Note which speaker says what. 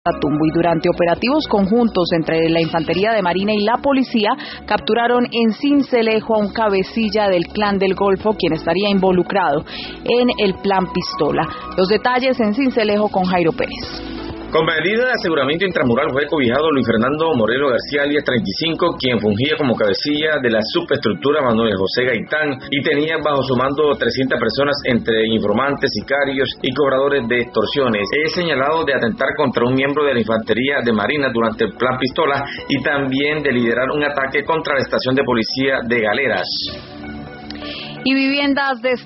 Speaker 1: Catatumbo, y durante operativos conjuntos entre la Infantería de Marina y la Policía capturaron en Sincelejo a un cabecilla del Clan del Golfo, quien estaría involucrado en el Plan Pistola. Los detalles en Sincelejo con Jairo Pérez.
Speaker 2: Con medida de aseguramiento intramural fue cobijado Luis Fernando Morelo García, alias 35, quien fungía como cabecilla de la subestructura Manuel José Gaitán y tenía bajo su mando 300 personas entre informantes, sicarios y cobradores de extorsiones. Es señalado de atentar contra un miembro de la Infantería de Marina durante el Plan Pistola y también de liderar un ataque contra la estación de policía de Galeras.
Speaker 1: Y viviendas de